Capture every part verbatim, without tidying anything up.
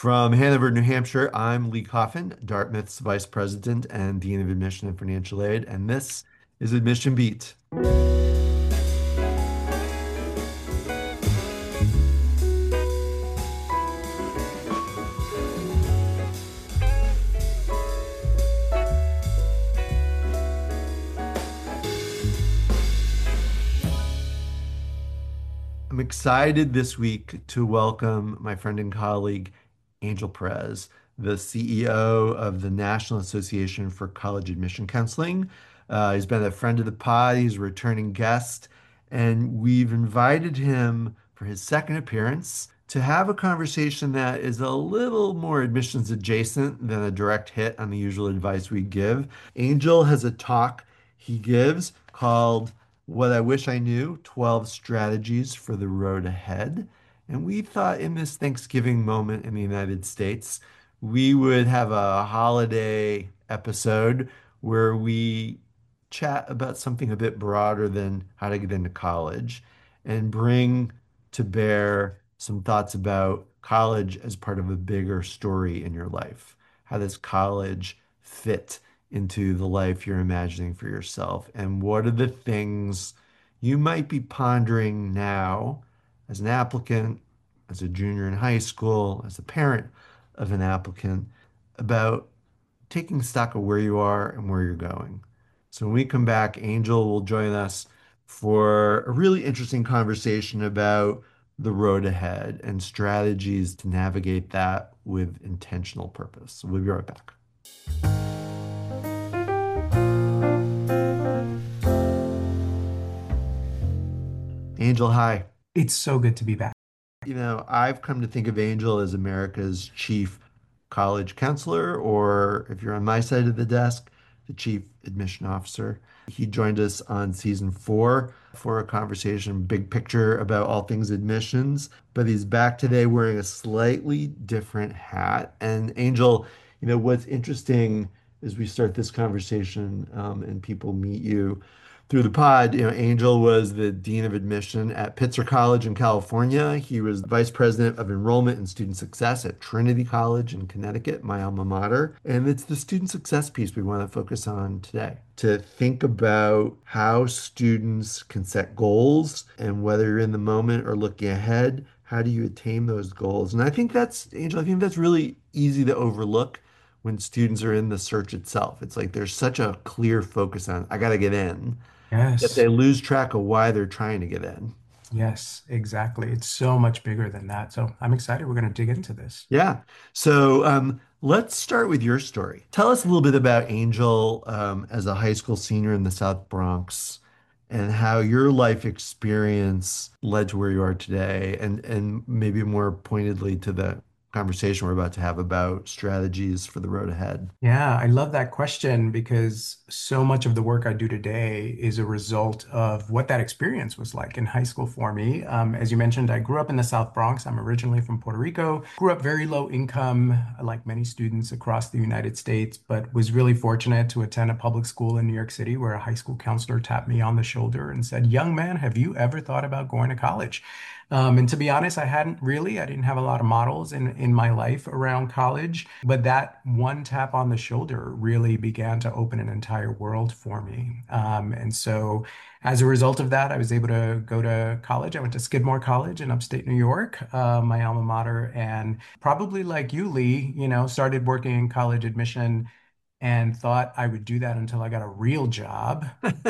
From Hanover, New Hampshire, I'm Lee Coffin, Dartmouth's Vice President and Dean of Admission and Financial Aid, and this is Admission Beat. I'm excited this week to welcome my friend and colleague, Angel Perez, the C E O of the National Association for College Admission Counseling. Uh, he's been a friend of the pod, he's a returning guest, and we've invited him for his second appearance to have a conversation that is a little more admissions adjacent than a direct hit on the usual advice we give. Angel has a talk he gives called What I Wish I Knew, twelve Strategies for the Road Ahead. And we thought in this Thanksgiving moment in the United States, we would have a holiday episode where we chat about something a bit broader than how to get into college and bring to bear some thoughts about college as part of a bigger story in your life. How does college fit into the life you're imagining for yourself? And what are the things you might be pondering now as an applicant, as a junior in high school, as a parent of an applicant, about taking stock of where you are and where you're going? So when we come back, Angel will join us for a really interesting conversation about the road ahead and strategies to navigate that with intentional purpose. So we'll be right back. Angel, hi. It's so good to be back. You know, I've come to think of Angel as America's chief college counselor, or if you're on my side of the desk, the chief admission officer. He joined us on season four for a conversation, big picture about all things admissions, but he's back today wearing a slightly different hat. And Angel, you know, what's interesting as we start this conversation um, and people meet you through the pod, you know, Angel was the dean of admission at Pitzer College in California. He was the vice president of enrollment and student success at Trinity College in Connecticut, my alma mater. And it's the student success piece we want to focus on today, to think about how students can set goals and whether you're in the moment or looking ahead, how do you attain those goals? And I think that's, Angel, I think that's really easy to overlook when students are in the search itself. It's like there's such a clear focus on, I got to get in, that Yes, they lose track of why they're trying to get in. yes, exactly. It's so much bigger than that. So I'm excited we're going to dig into this. Yeah. So um, let's start with your story. Tell us a little bit about Angel um, as a high school senior in the South Bronx and how your life experience led to where you are today, and and maybe more pointedly to the conversation we're about to have about strategies for the road ahead. Yeah, I love that question because so much of the work I do today is a result of what that experience was like in high school for me. Um, as you mentioned, I grew up in the South Bronx. I'm originally from Puerto Rico. Grew up very low income, like many students across the United States, but was really fortunate to attend a public school in New York City where a high school counselor tapped me on the shoulder and said, "Young man, have you ever thought about going to college?" Um, and to be honest, I hadn't really. I didn't have a lot of models in, in my life around college, but that one tap on the shoulder really began to open an entire world for me. Um, and so as a result of that, I was able to go to college. I went to Skidmore College in upstate New York, uh, my alma mater, and probably like you, Lee, you know, started working in college admission and thought I would do that until I got a real job.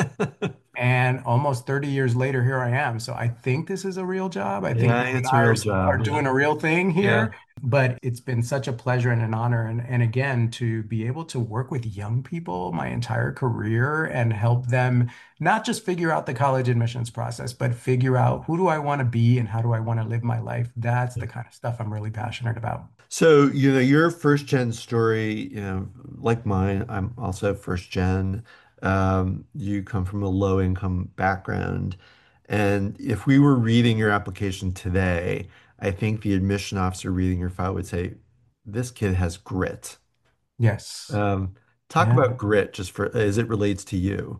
And almost thirty years later, here I am. So I think this is a real job. I think Yeah, you and it's a I real are, are job. Yeah. doing a real thing Yeah. here. But it's been such a pleasure and an honor. And, and again, to be able to work with young people my entire career and help them not just figure out the college admissions process, but figure out who do I want to be and how do I want to live my life. That's the kind of stuff I'm really passionate about. So, you know, your first gen story, you know, like mine, I'm also first gen. Um, you come from a low income background. And if we were reading your application today, I think the admission officer reading your file would say, this kid has grit. Yes. Um, talk Yeah. about grit just for as it relates to you.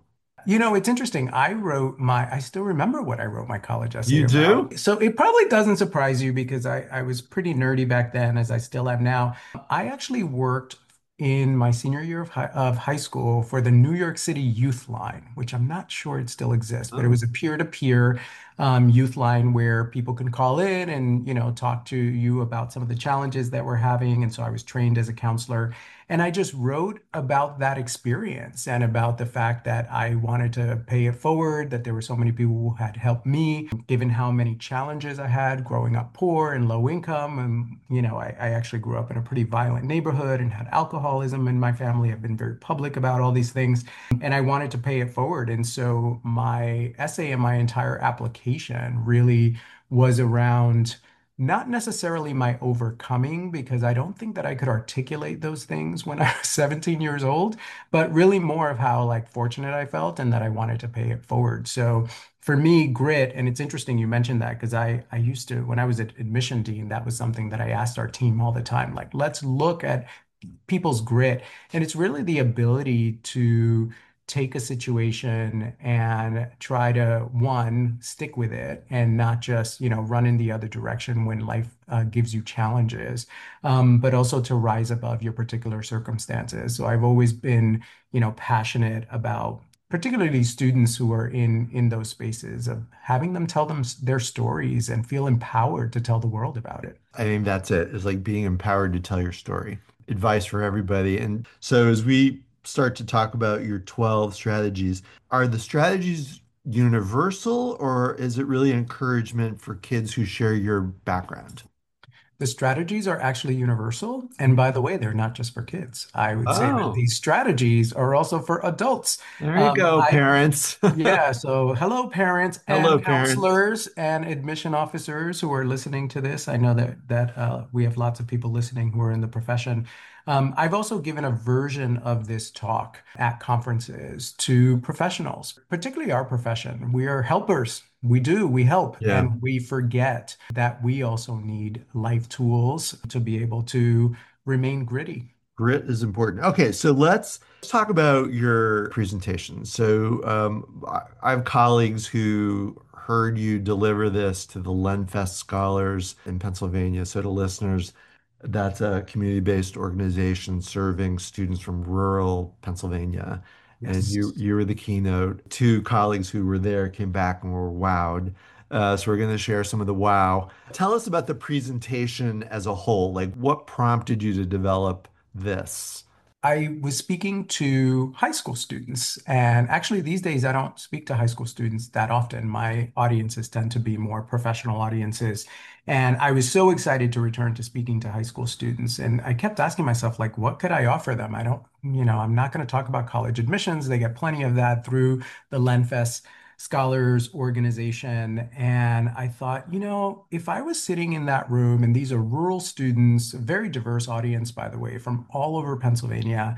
You know, it's interesting. I wrote my, I still remember what I wrote my college essay You do? about. So it probably doesn't surprise you because I, I was pretty nerdy back then, as I still am now. I actually worked in my senior year of high, of high school for the New York City Youth Line, which I'm not sure it still exists, but it Oh. was a peer-to-peer um, youth line where people can call in and, you know, talk to you about some of the challenges that we're having. And so I was trained as a counselor. And I just wrote about that experience and about the fact that I wanted to pay it forward, that there were so many people who had helped me, given how many challenges I had growing up poor and low income. And, you know, I, I actually grew up in a pretty violent neighborhood and had alcoholism in my family. I've been very public about all these things, and I wanted to pay it forward. And so my essay and my entire application really was around not necessarily my overcoming, because I don't think that I could articulate those things when I was seventeen years old, but really more of how like fortunate I felt and that I wanted to pay it forward. So for me, grit, and it's interesting you mentioned that because I I used to, when I was at admission dean, that was something that I asked our team all the time. Like, let's look at people's grit. And it's really the ability to take a situation and try to, one, stick with it and not just, you know, run in the other direction when life uh, gives you challenges, um, but also to rise above your particular circumstances. So I've always been, you know, passionate about particularly students who are in in those spaces of having them tell them s- their stories and feel empowered to tell the world about it. I think that's it. It's like being empowered to tell your story. Advice for everybody. And so as we start to talk about your twelve strategies, are the strategies universal or is it really encouragement for kids who share your background? The strategies are actually universal. And by the way, they're not just for kids. I would say that Oh, these strategies are also for adults. there you Um, go, I parents. yeah, so hello, parents Hello, and parents. counselors and admission officers who are listening to this. I know that that uh, we have lots of people listening who are in the profession. Um, I've also given a version of this talk at conferences to professionals, particularly our profession. We are helpers. We do, we help, Yeah. and we forget that we also need life tools to be able to remain gritty. Grit is important. Okay, so let's talk about your presentation. So, um, I I have colleagues who heard you deliver this to the LenFest scholars in Pennsylvania. So, to listeners, that's a community-based organization serving students from rural Pennsylvania. And you Yes. you were the keynote. Two colleagues who were there came back and were wowed. Uh, so we're going to share some of the wow. Tell us about the presentation as a whole. Like, what prompted you to develop this? I was speaking to high school students, and actually, these days I don't speak to high school students that often. My audiences tend to be more professional audiences. And I was so excited to return to speaking to high school students. And I kept asking myself, like, what could I offer them? I don't, you know, I'm not going to talk about college admissions. They get plenty of that through the LenFest Scholars Organization. And I thought, you know, if I was sitting in that room, and these are rural students, a very diverse audience, by the way, from all over Pennsylvania,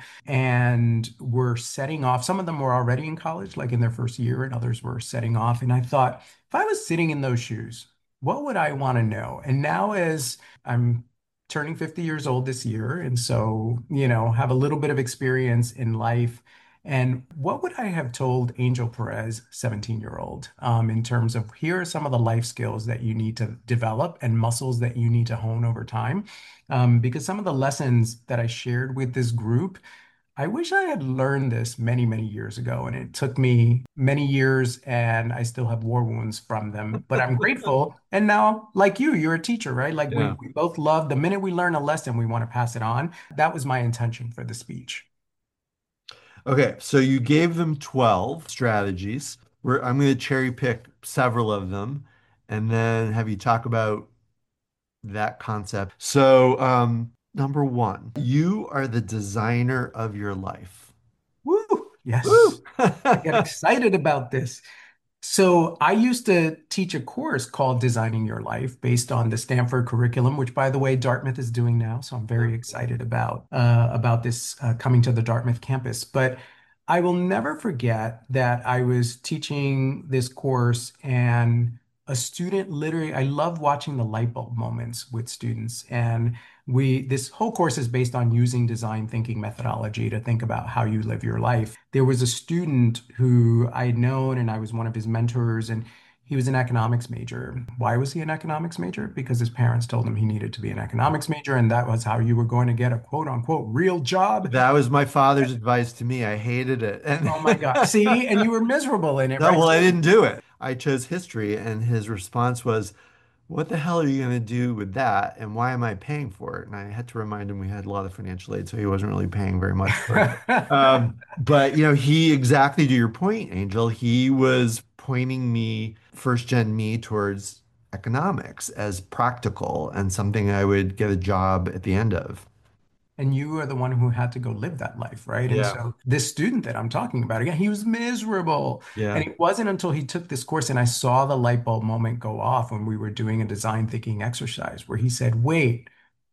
and we're setting off, some of them were already in college, like in their first year, and others were setting off. And I thought, if I was sitting in those shoes, what would I want to know? And now, as I'm turning fifty years old this year, and so, you know, have a little bit of experience in life, and what would I have told Angel Perez, seventeen year old, um, in terms of here are some of the life skills that you need to develop and muscles that you need to hone over time? Um, because some of the lessons that I shared with this group, I wish I had learned this many, many years ago. And it took me many years, and I still have war wounds from them. But I'm grateful. And now, like you, you're a teacher, right? Like we, Yeah. we both love the minute we learn a lesson, we want to pass it on. That was my intention for the speech. Okay, so you gave them twelve strategies. Where I'm going to cherry pick several of them and then have you talk about that concept. So, um, number one, you are the designer of your life. Woo! Yes. Woo! I get excited about this. So I used to teach a course called Designing Your Life based on the Stanford curriculum, which by the way, Dartmouth is doing now. So I'm very excited about uh, about this uh, coming to the Dartmouth campus. But I will never forget that I was teaching this course, and a student literally, I love watching the light bulb moments with students. And We this whole course is based on using design thinking methodology to think about how you live your life. There was a student who I had known, and I was one of his mentors, and he was an economics major. Why was he an economics major? Because his parents told him he needed to be an economics major, and that was how you were going to get a quote unquote real job. That was my father's advice to me. I hated it. And Oh my God. See, and you were miserable in it, no, right? well, I So didn't do it. I chose history, and his response was, "What the hell are you going to do with that? And why am I paying for it?" And I had to remind him we had a lot of financial aid, so he wasn't really paying very much for it. Um, but you know, he exactly to your point, Angel, he was pointing me, first gen me, towards economics as practical and something I would get a job at the end of. and you are the one who had to go live that life, right? And Yeah. so this student that I'm talking about, again, he was miserable. And Yeah. it wasn't until he took this course and I saw the light bulb moment go off when we were doing a design thinking exercise where he said, wait,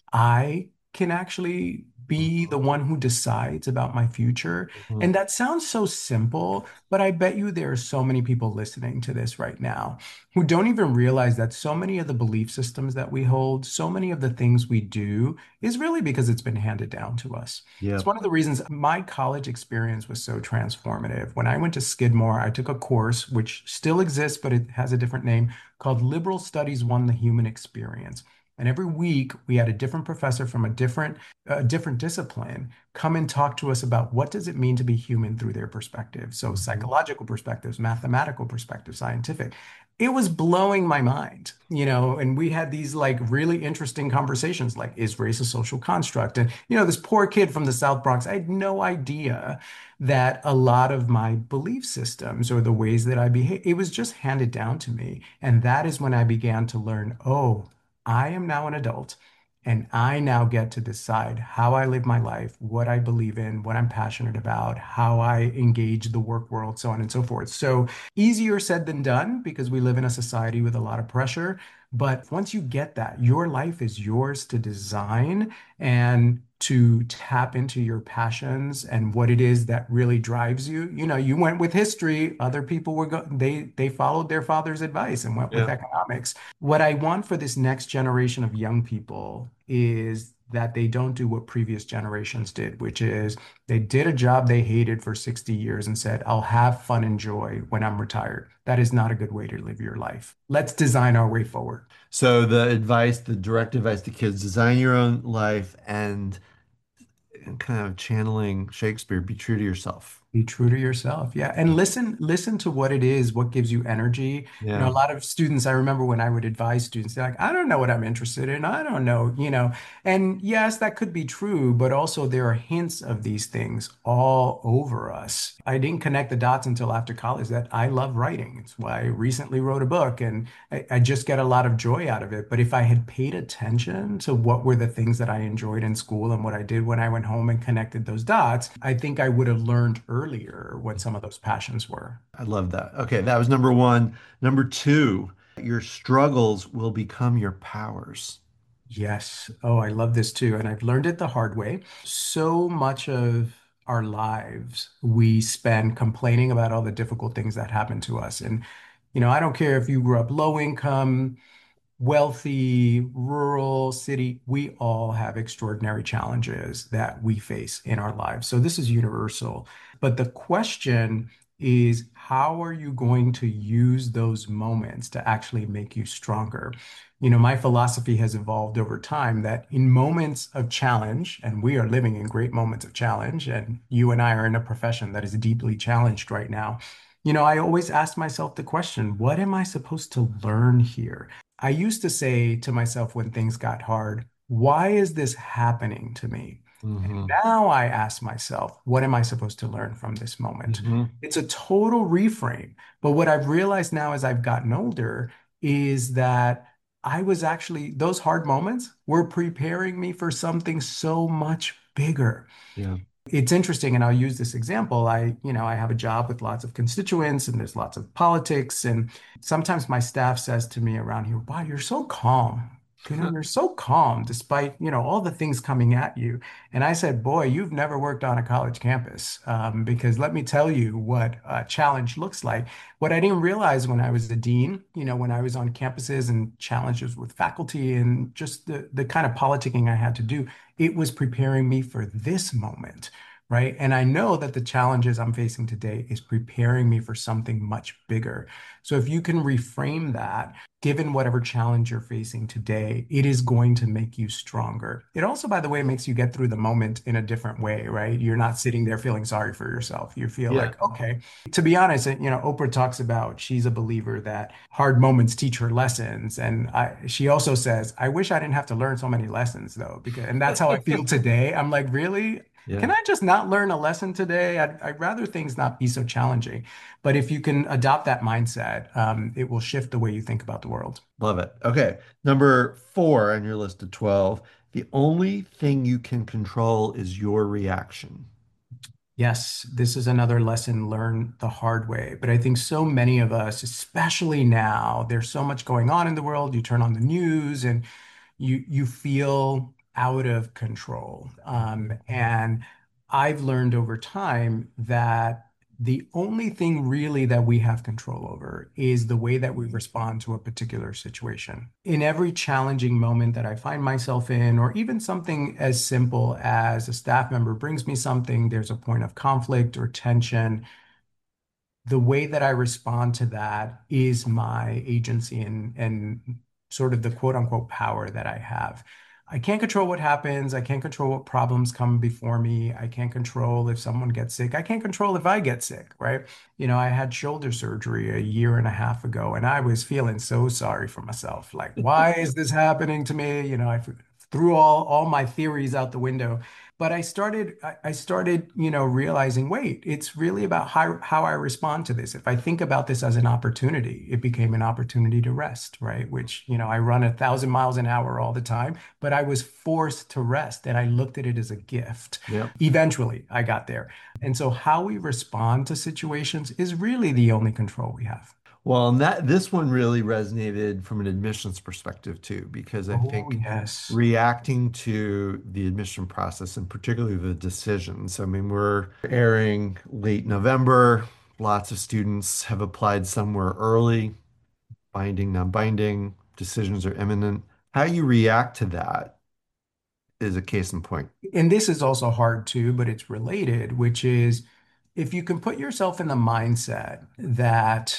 I can actually be the one who decides about my future. Mhm. And that sounds so simple, but I bet you there are so many people listening to this right now who don't even realize that so many of the belief systems that we hold, so many of the things we do is really because it's been handed down to us. Yeah. It's one of the reasons my college experience was so transformative. When I went to Skidmore, I took a course which still exists, but it has a different name called Liberal Studies One: The Human Experience. And every week we had a different professor from a different a different discipline come and talk to us about what does it mean to be human through their perspective. So Mhm. psychological perspectives, mathematical perspectives, scientific. It was blowing my mind, you know, and we had these like really interesting conversations like, is race a social construct? And, you know, this poor kid from the South Bronx, I had no idea that a lot of my belief systems or the ways that I behave, it was just handed down to me. And that is when I began to learn, oh, I am now an adult and I now get to decide how I live my life, what I believe in, what I'm passionate about, how I engage the work world, so on and so forth. So easier said than done because we live in a society with a lot of pressure. But once you get that, your life is yours to design and to tap into your passions and what it is that really drives you. You know, you went with history, other people were go they they followed their father's advice and went with Yeah. economics. What I want for this next generation of young people is that they don't do what previous generations did, which is they did a job they hated for sixty years and said, I'll have fun and joy when I'm retired. That is not a good way to live your life. Let's design our way forward. So the advice, the direct advice to kids, design your own life and kind of channeling Shakespeare, be true to yourself. Be true to yourself. Yeah. And listen, listen to what it is, what gives you energy. You know, a Yeah. lot of students, I remember when I would advise students, they're like, I don't know what I'm interested in. I don't know, you know. And yes, that could be true, but also there are hints of these things all over us. I didn't connect the dots until after college that I love writing. It's why I recently wrote a book and I, I just get a lot of joy out of it. But if I had paid attention to what were the things that I enjoyed in school and what I did when I went home and connected those dots, I think I would have learned earlier what some of those passions were. I love that. Okay, that was number one. Number two, your struggles will become your powers. Yes. Oh, I love this too. And I've learned it the hard way. So much of our lives we spend complaining about all the difficult things that happen to us. And, you know, I don't care if you grew up low income, wealthy, rural, city, we all have extraordinary challenges that we face in our lives. So this is universal. But the question is, how are you going to use those moments to actually make you stronger? You know, my philosophy has evolved over time that in moments of challenge, and we are living in great moments of challenge, and you and I are in a profession that is deeply challenged right now. You know, I always ask myself the question, what am I supposed to learn here? I used to say to myself when things got hard, why is this happening to me? And Hmm. now I ask myself, what am I supposed to learn from this moment? Hmm. It's a total reframe. But what I've realized now as I've gotten older is that I was actually, those hard moments were preparing me for something so much bigger. Yeah. It's interesting, and I'll use this example. I, you know, I have a job with lots of constituents and there's lots of politics. And sometimes my staff says to me around here, wow, you're so calm. You know, you're so calm despite, you know, all the things coming at you. And I said, boy, you've never worked on a college campus, um, because let me tell you what a challenge looks like. What I didn't realize when I was a dean, you know, when I was on campuses and challenges with faculty and just the, the kind of politicking I had to do, it was preparing me for this moment. Right. And I know that the challenges I'm facing today is preparing me for something much bigger. So if you can reframe that, given whatever challenge you're facing today, it is going to make you stronger. It also, by the way, makes you get through the moment in a different way, right? You're not sitting there feeling sorry for yourself. You feel Yeah. like, okay, to be honest, you know, Oprah talks about she's a believer that hard moments teach her lessons. And I, she also says, I wish I didn't have to learn so many lessons though, because, and that's how I feel today. I'm like, really? Can Yeah. I just not learn a lesson today? I'd, I'd rather things not be so challenging. But if you can adopt that mindset, um, it will shift the way you think about the world. Love it. Okay. Number four on your list of twelve. The only thing you can control is your reaction. Yes, this is another lesson learned the hard way. But I think so many of us, especially now, there's so much going on in the world. You turn on the news and you you feel out of control. Um, and I've learned over time that the only thing really that we have control over is the way that we respond to a particular situation. In every challenging moment that I find myself in, or even something as simple as a staff member brings me something, there's a point of conflict or tension, the way that I respond to that is my agency and and sort of the quote unquote power that I have. I can't control what happens. I can't control what problems come before me. I can't control if someone gets sick. I can't control if I get sick, right? You know, I had shoulder surgery a year and a half ago, and I was feeling so sorry for myself. Like, why is this happening to me? You know, I threw all all my theories out the window. But I started, I I started, you know, realizing, wait, it's really about how, how I respond to this. If I think about this as an opportunity, it became an opportunity to rest, right? Which, you know, I run a thousand miles an hour all the time, but I was forced to rest and I looked at it as a gift. Yep. Eventually, I got there. And so how we respond to situations is really the only control we have. Well, and that this one really resonated from an admissions perspective too, because I Oh, think yes. reacting to the admission process and particularly the decisions. I mean, we're airing late November. Lots of students have applied somewhere early, binding, non-binding, decisions are imminent. How you react to that is a case in point. And this is also hard too, but it's related, which is if you can put yourself in the mindset that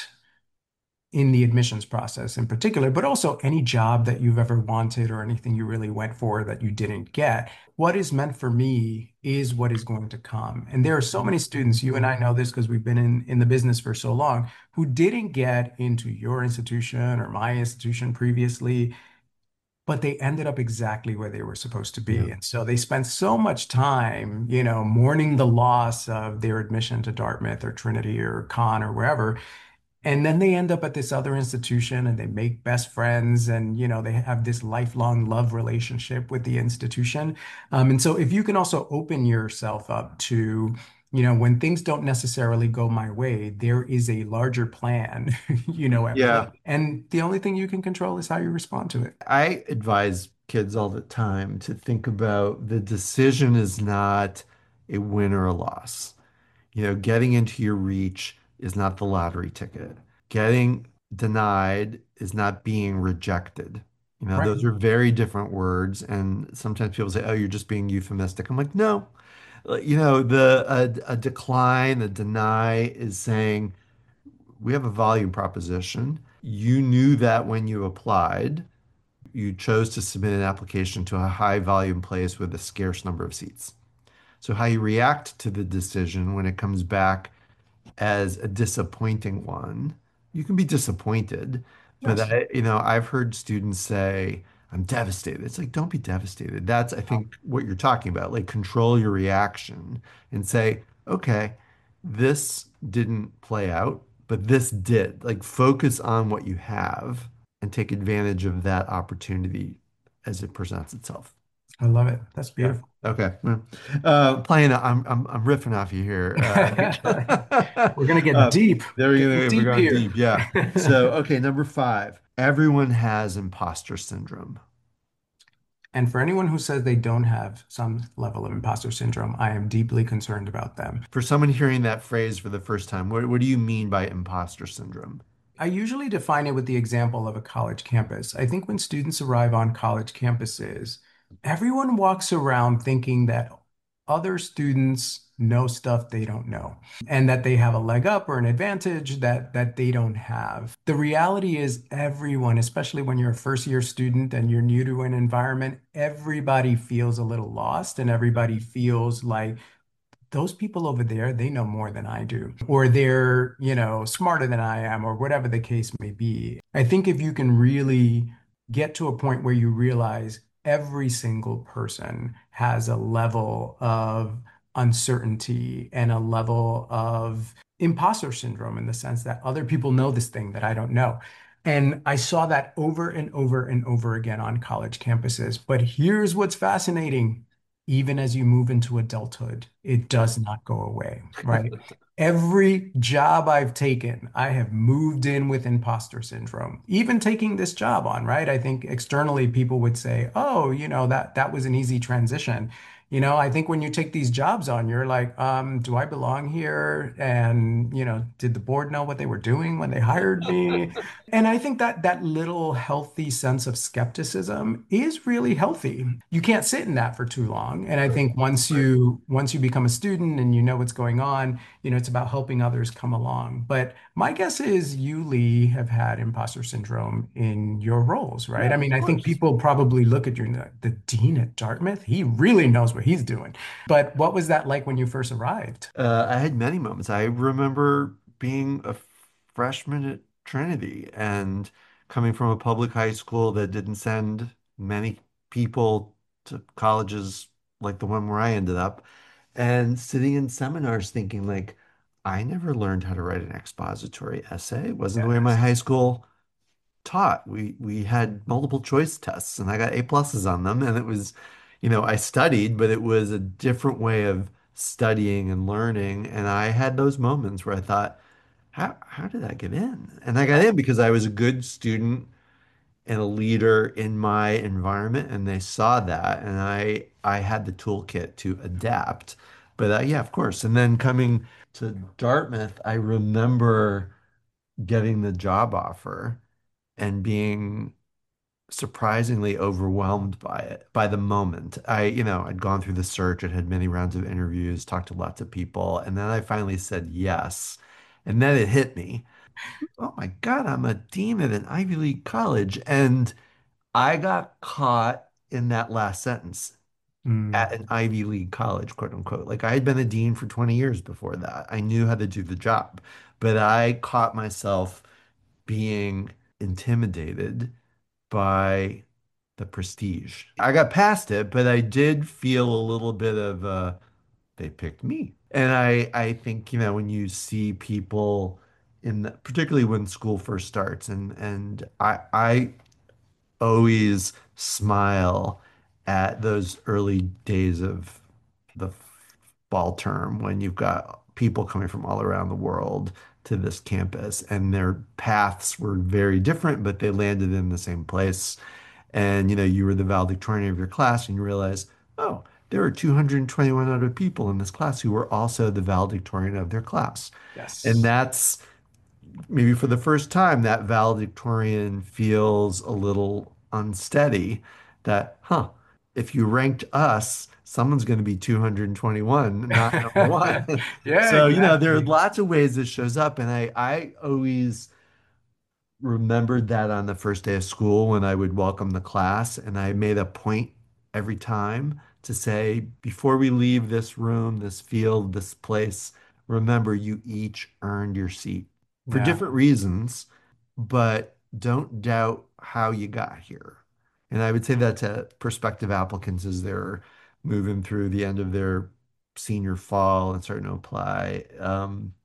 in the admissions process in particular, but also any job that you've ever wanted or anything you really went for that you didn't get, what is meant for me is what is going to come. And there are so many students, you and I know this because we've been in, in the business for so long, who didn't get into your institution or my institution previously, but they ended up exactly where they were supposed to Yeah. be. And so they spent so much time, you know, mourning the loss of their admission to Dartmouth or Trinity or Con or wherever. And then they end up at this other institution and they make best friends and, you know, they have this lifelong love relationship with the institution. Um, and so if you can also open yourself up to, you know, when things don't necessarily go my way, there is a larger plan, you know, at play. Yeah. And the only thing you can control is how you respond to it. I advise kids all the time to think about the decision is not a win or a loss. You know, getting into your reach is not the lottery ticket. Getting denied is not being rejected. You know, Right. those are very different words. And sometimes people say, oh, you're just being euphemistic. I'm like, no. Like, You know, the a, a decline, a deny is saying we have a volume proposition. You knew that when you applied. You chose to submit an application to a high volume place with a scarce number of seats. So how you react to the decision when it comes back as a disappointing one. You can be disappointed, but Yes. I, you know, I've heard students say, I'm devastated. It's like, don't be devastated. That's, I think, what you're talking about. Like, control your reaction and say, okay, this didn't play out, but this did. Like, focus on what you have and take advantage of that opportunity as it presents itself. I love it. That's Yeah. beautiful. Okay. Well, Uh, playing, I'm I'm I'm riffing off you here. Uh, We're gonna get uh, deep. there we Getting go. We're deep going here. deep. Yeah. So, okay, number five. Everyone has imposter syndrome. And for anyone who says they don't have some level of imposter syndrome, I am deeply concerned about them. For someone hearing that phrase for the first time, what, what do you mean by imposter syndrome? I usually define it with the example of a college campus. I think when students arrive on college campuses, everyone walks around thinking that other students know stuff they don't know and that they have a leg up or an advantage that that they don't have. The reality is everyone, especially when you're a first year student and you're new to an environment, everybody feels a little lost and everybody feels like those people over there, they know more than I do, or they're, you know, smarter than I am, or whatever the case may be. I think if you can really get to a point where you realize every single person has a level of uncertainty and a level of imposter syndrome in the sense that other people know this thing that I don't know. And I saw that over and over and over again on college campuses. But here's what's fascinating even as you move into adulthood, it does not go away, right? Every job I've taken, I have moved in with imposter syndrome. Even taking this job on, right? I think externally people would say, "Oh, you know, that that was an easy transition." You know, I think when you take these jobs on, you're like, um, do I belong here? And, you know, did the board know what they were doing when they hired me? And I think that that little healthy sense of skepticism is really healthy. You can't sit in that for too long. And I think once Right. you once you become a student and you know what's going on, you know, it's about helping others come along. But my guess is you, Lee, have had imposter syndrome in your roles, right? Yeah, I of mean, I think course. people probably look at you and the dean at Dartmouth, he really knows what he's doing. But what was that like when you first arrived? Uh, I had many moments. I remember being a freshman at Trinity and coming from a public high school that didn't send many people to colleges like the one where I ended up, and sitting in seminars thinking like, I never learned how to write an expository essay. It wasn't the way my Yes. high school taught. We we had multiple choice tests and I got A pluses on them and it was, you know, I studied, but it was a different way of studying and learning. And I had those moments where I thought, how how did I get in? And I got Yeah. in because I was a good student and a leader in my environment and they saw that and I I had the toolkit to adapt. But uh, yeah, of course. And then coming to Dartmouth, I remember getting the job offer and being surprisingly overwhelmed by it by the moment. I, you know, I'd gone through the search, I'd had many rounds of interviews, talked to lots of people, and then I finally said yes. And then it hit me. Oh my God, I'm a dean at an Ivy League college. And I got caught in that last sentence Mm, at an Ivy League college, quote unquote. Like I had been a dean for twenty years before that. I knew how to do the job, but I caught myself being intimidated by the prestige. I got past it, but I did feel a little bit of uh they picked me. And I I think, you know, when you see people in the, particularly when school first starts and and I I always smile at those early days of the fall term when you've got people coming from all around the world to this campus and their paths were very different, but they landed in the same place. And you know, you were the valedictorian of your class and you realize, oh, there are two hundred twenty-one other people in this class who were also the valedictorian of their class. And yes. that's maybe for the first time that valedictorian feels a little unsteady that, huh, if you ranked us, someone's going to be two hundred twenty-one, not number one. Yeah, So, you know, there are exactly. lots of ways this shows up. And I, I always remembered that on the first day of school when I would welcome the class. And I made a point every time to say, before we leave this room, this field, this place, remember you each earned your seat for Yeah. different reasons, but don't doubt how you got here. And I would say that to prospective applicants as they're moving through the end of their senior fall and starting to apply. Um,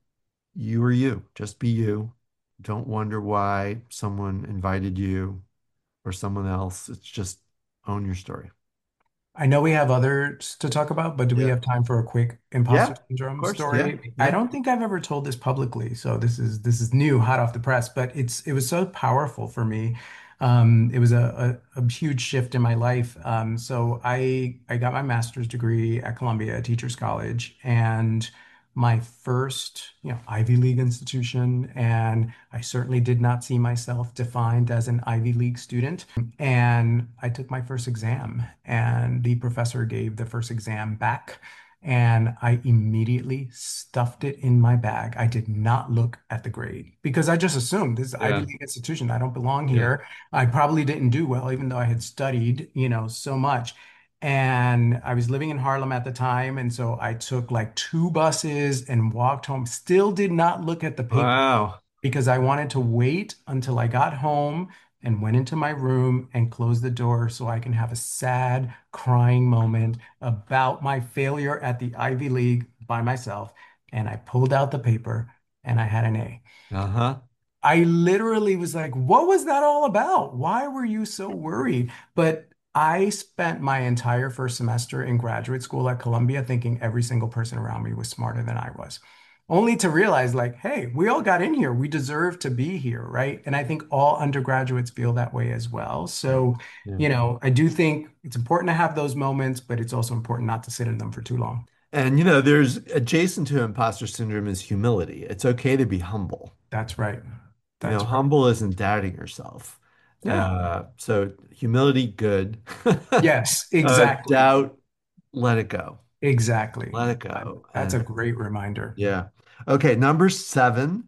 you are you. Just be you. Don't wonder why someone invited you or someone else. It's just own your story. I know we have others to talk about, but do we Yeah. have time for a quick Yeah, imposter of syndrome course. Yeah. story? I Yeah. don't think I've ever told this publicly, so this is this is new, hot off the press, but it's it was so powerful for me. Um, it was a, a, a huge shift in my life. Um, so I I got my master's degree at Columbia Teachers College, and my first, you know, Ivy League institution, and I certainly did not see myself defined as an Ivy League student. And I took my first exam, and the professor gave the first exam back. And I immediately stuffed it in my bag. I did not look at the grade because I just assumed this is Ivy Yeah. League institution. I don't belong Yeah. here. I probably didn't do well, even though I had studied, you know, so much. And I was living in Harlem at the time. And so I took like two buses and walked home. Still did not look at the paper Wow. because I wanted to wait until I got home and went into my room and closed the door so I can have a sad, crying moment about my failure at the Ivy League by myself. And I pulled out the paper and I had an A. Uh-huh. I literally was like, what was that all about? Why were you so worried? But I spent my entire first semester in graduate school at Columbia thinking every single person around me was smarter than I was. Only to realize, like, hey, we all got in here. We deserve to be here, right? And I think all undergraduates feel that way as well. Yeah. So, Yeah. you know, I do think it's important to have those moments, but it's also important not to sit in them for too long. And you know, there's adjacent to imposter syndrome is humility. It's okay to be humble. That's right. You know, That's right. humble isn't doubting yourself. Yeah. Uh, so humility, good. Yes, Uh, exactly. doubt, let it go. Exactly. Let it Uh, go. That's a And great reminder. yeah. Okay, number seven.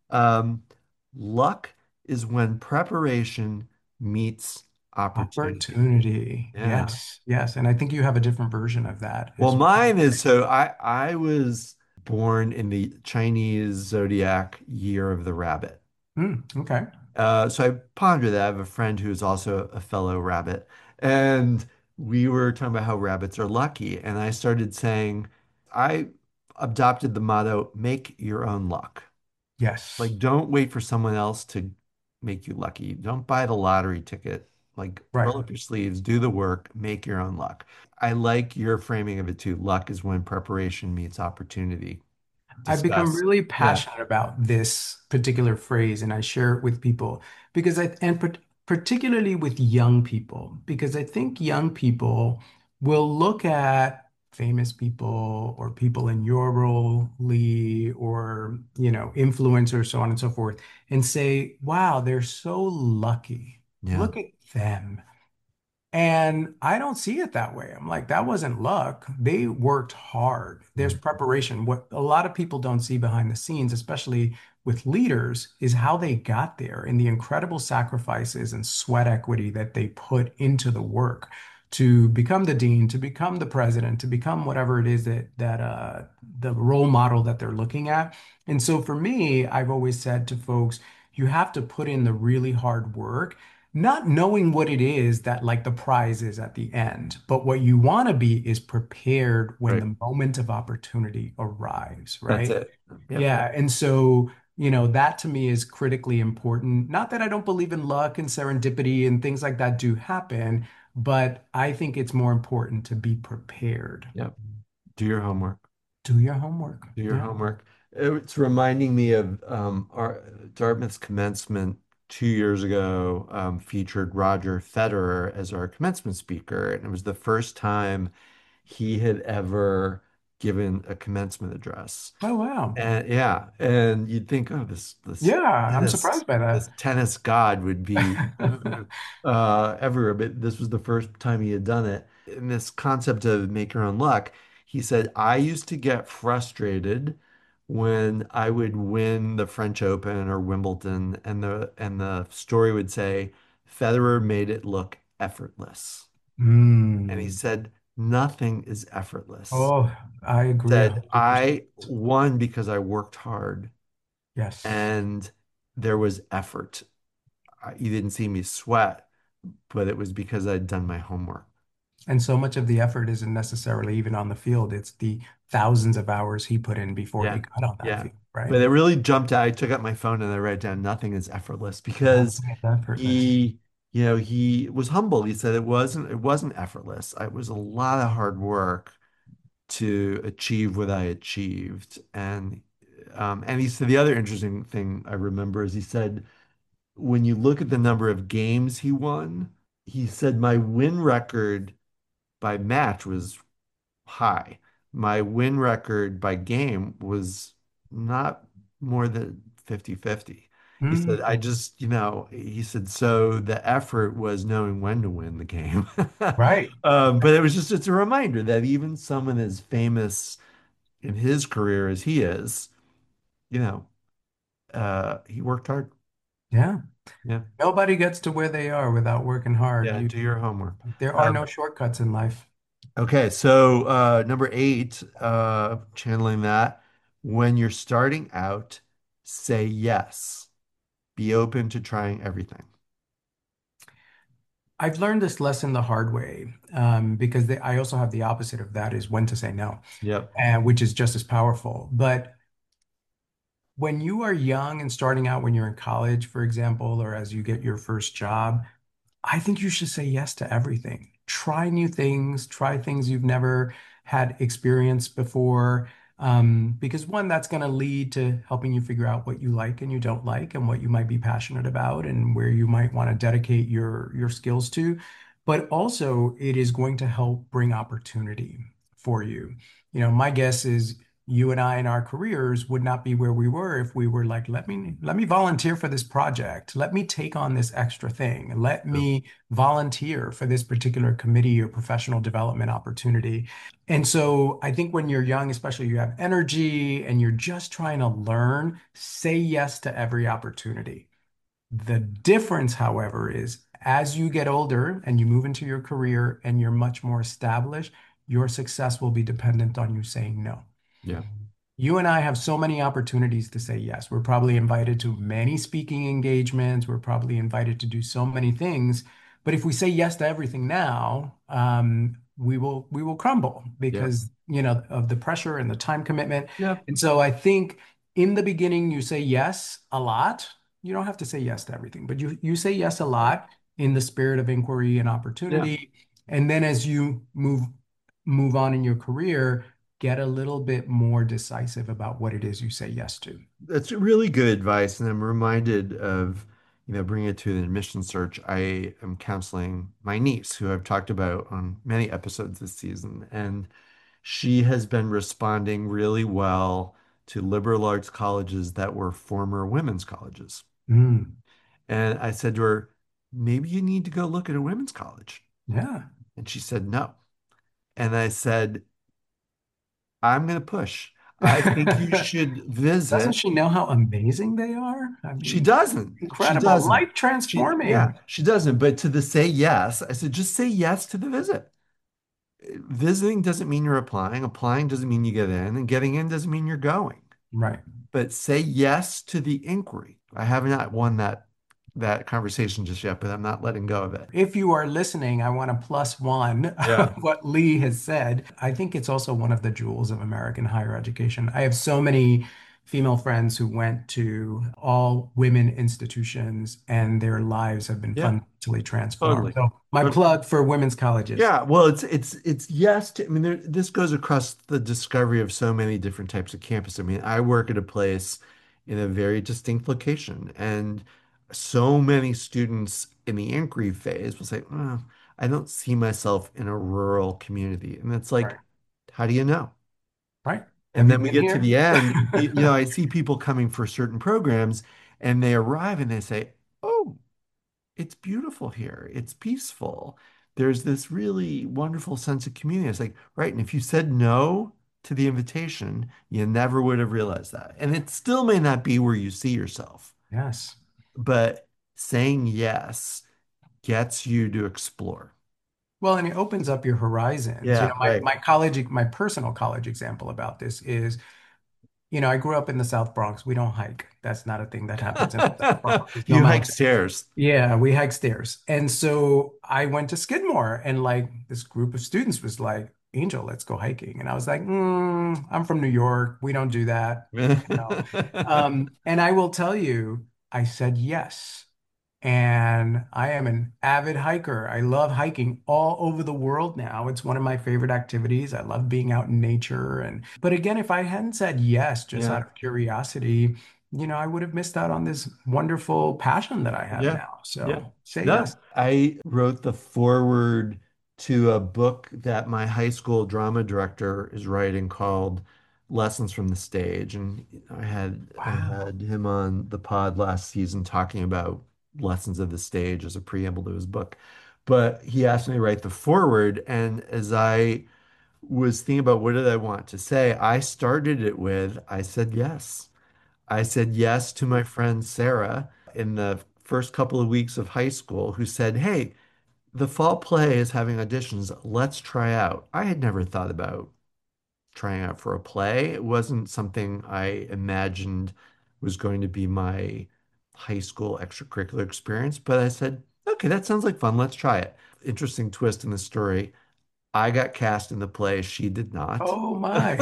Um, luck is when preparation meets opportunity. Opportunity. Yeah. Yes. Yes. And I think you have a different version of that Well, as well. mine is so I I was born in the Chinese zodiac year of the rabbit. Hmm, okay. Uh, so I pondered that. I have a friend who's also a fellow rabbit, and we were talking about how rabbits are lucky. And I started saying, I adopted the motto, make your own luck. Yes. Like, don't wait for someone else to make you lucky. Don't buy the lottery ticket. Like, Right. roll up your sleeves, do the work, make your own luck. I like your framing of it too. Luck is when preparation meets opportunity. I've become Discuss. really Yeah, passionate about this particular phrase, and I share it with people because I, and par- particularly with young people, because I think young people will look at famous people or people in your role, Lee, or, you know, influencers, so on and so forth, and say, wow, they're so lucky. yeah, Look at them. And I don't see it that way. I'm like, that wasn't luck. They worked hard. There's yeah, preparation. What a lot of people don't see behind the scenes, especially with leaders, is how they got there and the incredible sacrifices and sweat equity that they put into the work to become the dean, to become the president, to become whatever it is that that uh, the role model that they're looking at. And so for me, I've always said to folks, you have to put in the really hard work not knowing what it is that like the prize is at the end. But what you want to be is prepared when right. the moment of opportunity arrives, That's right? it. Yep. Yeah. And so, you know, that to me is critically important. Not that I don't believe in luck and serendipity and things like that do happen, but I think it's more important to be prepared. Yep. Do your homework. Do your homework. Do your Yeah. homework. It's reminding me of um, our Dartmouth's commencement two years ago um, featured Roger Federer as our commencement speaker, and it was the first time he had ever given a commencement address. Oh, wow. And yeah, and you'd think, oh, this this Yeah. I'm tennis surprised by this that. tennis god would be uh, everywhere, but this was the first time he had done it. And this concept of make your own luck, he said, I used to get frustrated when I would win the French Open or Wimbledon, and the and the story would say Federer made it look effortless. And he Mm. said, nothing is effortless. Oh, I agree Said, one hundred percent. I won because I worked hard Yes. and there was effort. I, you didn't see me sweat, but it was because I'd done my homework. And so much of the effort isn't necessarily even on the field. It's the thousands of hours he put in before he Yeah. got on that Yeah. field, right? But it really jumped out. I took out my phone and I wrote down nothing is effortless because Nothing is effortless. he, you know, he was humble. He said it wasn't it wasn't effortless. It was a lot of hard work to achieve what I achieved. And um and he said the other interesting thing I remember is he said when you look at the number of games he won, he said my win record by match was high. My win record by game was not more than fifty-fifty. He said, I Mm, just, you know, he said, so the effort was knowing when to win the game. right. Um, but it was just, it's a reminder that even someone as famous in his career as he is, you know, uh, he worked hard. Yeah. Yeah. Nobody gets to where they are without working hard. Yeah. You, Do your homework. there are no Um, shortcuts in life. Okay, so uh, number eight, uh, channeling that, when you're starting out, say yes. Be open to trying everything. I've learned this lesson the hard way, um, because the, I also have the opposite of that is when to say no, Yep. and which is just as powerful. But when you are young and starting out, when you're in college, for example, or as you get your first job, I think you should say yes to everything. Try new things, try things you've never had experience before. Um, because one, that's going to lead to helping you figure out what you like and you don't like, and what you might be passionate about, and where you might want to dedicate your your skills to. But also, it is going to help bring opportunity for you. You know, my guess is you and I in our careers would not be where we were if we were like, let me let me volunteer for this project. Let me take on this extra thing. Let Yep. me volunteer for this particular committee or professional development opportunity. And so I think when you're young, especially you have energy and you're just trying to learn, say yes to every opportunity. The difference, however, is as you get older and you move into your career and you're much more established, your success will be dependent on you saying no. Yeah. You and I have so many opportunities to say yes. We're probably invited to many speaking engagements. We're probably invited to do so many things. But if we say yes to everything now, um, we will we will crumble Yep. because, you know, of the pressure and the time commitment. Yep. And so I think in the beginning you say yes a lot. You don't have to say yes to everything, but you you say yes a lot in the spirit of inquiry and Yeah. opportunity. And then as you move move on in your career, get a little bit more decisive about what it is you say yes to. That's really good advice. And I'm reminded of, you know, bringing it to an admission search. I am counseling my niece, who I've talked about on many episodes this season. And she has been responding really well to liberal arts colleges that were former women's colleges. Mm, And I said to her, maybe you need to go look at a women's college. yeah. And she said, no. And I said, I'm going to push. I think you should Doesn't visit. she know how amazing they are? I She mean, doesn't. She incredible, doesn't. life She, yeah, transforming. she doesn't. But to the say yes, I said, just say yes to the visit. Visiting doesn't mean you're applying. Applying doesn't mean you get in. And getting in doesn't mean you're going. Right. But say yes to the inquiry. I have not won that that conversation just yet, but I'm not letting go of it. If you are listening, I want to plus one Yeah. what Lee has said. I think it's also one of the jewels of American higher education. I have so many female friends who went to all women institutions and their lives have been Yeah, fundamentally transformed. totally. So my Totally. plug for women's colleges. Yeah, well, it's it's it's yes to, I mean, there, this goes across the discovery of so many different types of campus. I mean, I work at a place in a very distinct location, and so many students in the inquiry phase will say, "Oh, I don't see myself in a rural community." And it's like, Right. how do you know? Right. Have And you then we been get to here? the end, you, you know, I see people coming for certain programs, and they arrive and they say, "Oh, it's beautiful here. It's peaceful. There's this really wonderful sense of community." It's like, right. And if you said no to the invitation, you never would have realized that. And it still may not be where you see yourself, Yes. but saying yes gets you to explore. Well, and it opens up your horizons. You know, Yeah, my right. my college, my personal college example about this is, you know, I grew up in the South Bronx. We don't hike. That's not a thing that happens in the South Bronx. There's no You hike mountains. stairs. Yeah, we hike stairs. And so I went to Skidmore and like this group of students was like, Angel, let's go hiking. And I was like, mm, I'm from New York. We don't do that. You know. Um, and I will tell you, I said yes. And I am an avid hiker. I love hiking all over the world now. It's one of my favorite activities. I love being out in nature. And but again, if I hadn't said yes just Yeah. out of curiosity, you know, I would have missed out on this wonderful passion that I have Yeah. now. Yeah. So say No, yes. I wrote the foreword to a book that my high school drama director is writing called Lessons from the Stage. And I had I Wow. had him on the pod last season talking about lessons of the stage as a preamble to his book. But he asked me to write the foreword, and as I was thinking about what did I want to say, I started it with I said yes. I said yes to my friend Sarah in the first couple of weeks of high school, who said, "Hey, the fall play is having auditions. Let's try out." I had never thought about trying out for a play. It wasn't something I imagined was going to be my high school extracurricular experience, but I said, "Okay, that sounds like fun. Let's try it." Interesting twist in the story. I got cast in the play. She did not. Oh my.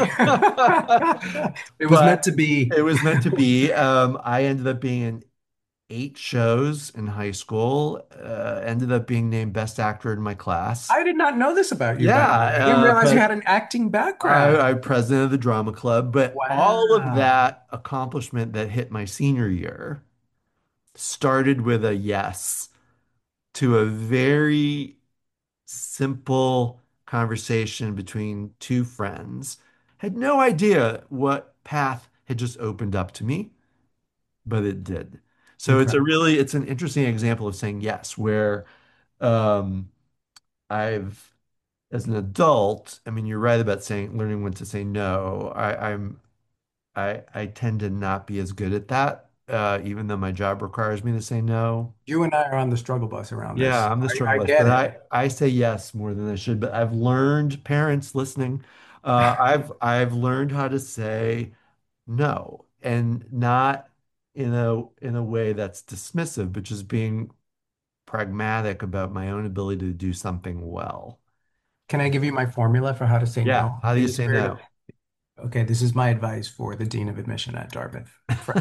It was meant But to be. it was meant to be. Um, I ended up being in eight shows in high school. Uh, ended up being named best actor in my class. I did not know this about you, by the way. Yeah, I didn't uh, realize you pre had an acting background. I, I'm president of the drama club. But all of Wow. that accomplishment that hit my senior year started with a yes to a very simple conversation between two friends. Had no idea what path had just opened up to me, but it did. So it's a Incredible. really, it's an interesting example of saying yes, where um, I've, as an adult, I mean, you're right about saying learning when to say no. I, I'm, I, I tend to not be as good at that, uh, even though my job requires me to say no. You and I are on the struggle bus around Yeah, this. I'm the I, struggle I bus, get but it. I I say yes more than I should. But I've learned, parents listening, uh, I've I've learned how to say no, and not in a in a way that's dismissive, but just being pragmatic about my own ability to do something well. Can I give you my formula for how to say Yeah. no How do in you the say spirit of, no? okay, this is my advice for the dean of admission at Dartmouth.